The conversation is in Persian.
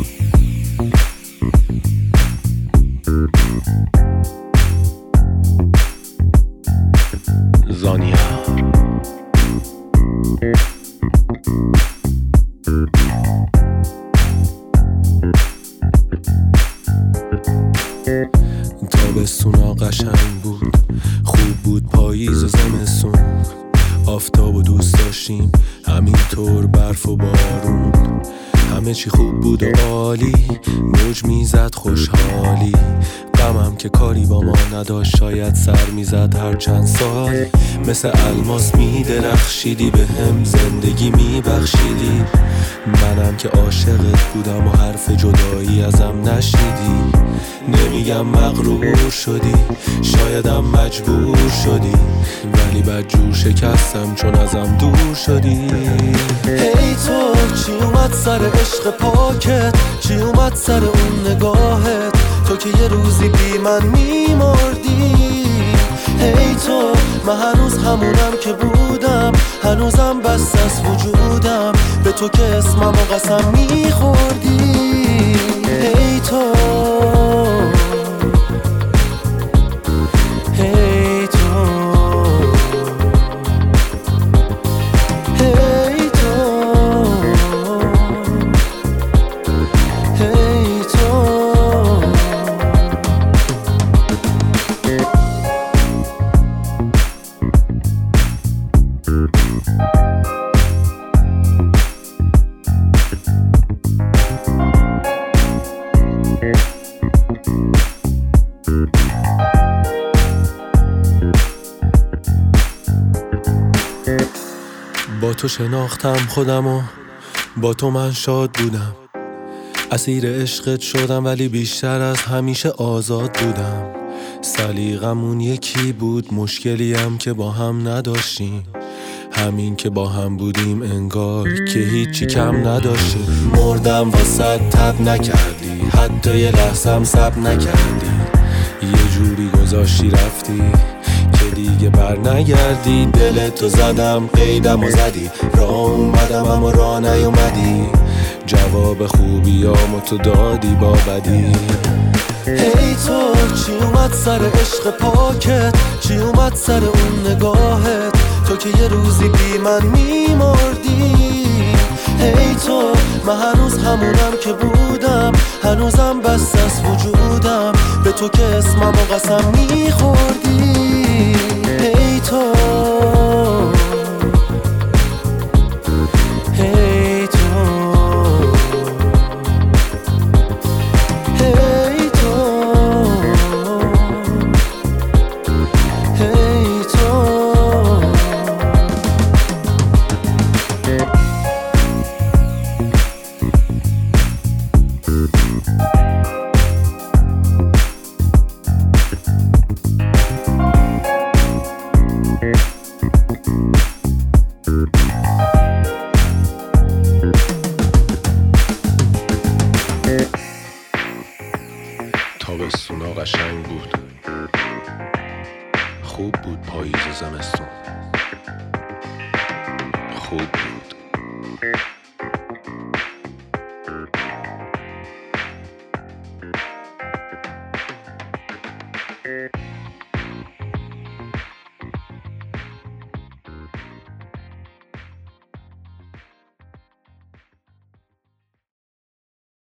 زانیا تابستونا قشنگ بود، خوب بود پاییز و زمستون، آفتاب و دوست داشتیم همینطور، برف و بارون، همه چی خوب بود و عالی، موج میزد خوشحالی، غمم که کاری با ما نداشت، شاید سر میزد هر چند سال، مثل الماس میدرخشیدی، به هم زندگی میبخشیدی، منم که عاشقت بودم و حرف جدایی ازم نشنیدی، نمیگم مغرور شدی، شایدم مجبور شدی، ولی بدجور شکستم چون ازم دور شدی. هی تو چی اومد سر عشق پاکت، چی اومد سر اون نگاهت، تو که یه روزی بی من میمردی. هی تو من هنوز همونم که بودم، هنوزم بس از وجودم، به تو که اسمم و قسم میخوردی. هی تو هی تو هی تو هی تو با تو شناختم خودم و با تو من شاد بودم، اسیر عشقت شدم ولی بیشتر از همیشه آزاد بودم، سلیقمون یکی بود، مشکلیم که با هم نداشتیم، همین که با هم بودیم انگار که هیچی کم نداشتیم. مردم واسه تب نکردی، حتی یه لحظم سب نکردی، یه جوری گذاشتی رفتی که دیگه بر نگردی، دلتو زدم قیدم و زدی، راه اومدم اما راه نیومدی، جواب خوبیامو تو دادی با بدی. هی تو چی اومد سر عشق پاکت، چی اومد سر اون نگاهت، تو که یه روزی بی من میمردی. هی تو من هنوز همونم که بودم، هنوزم بس از وجودم، به تو که اسمم و قسم میخوردی. هی تو هی تو هی تو هی تو تابستونا قشنگ بود، خوب بود پاییز و زمستون، خوب بود.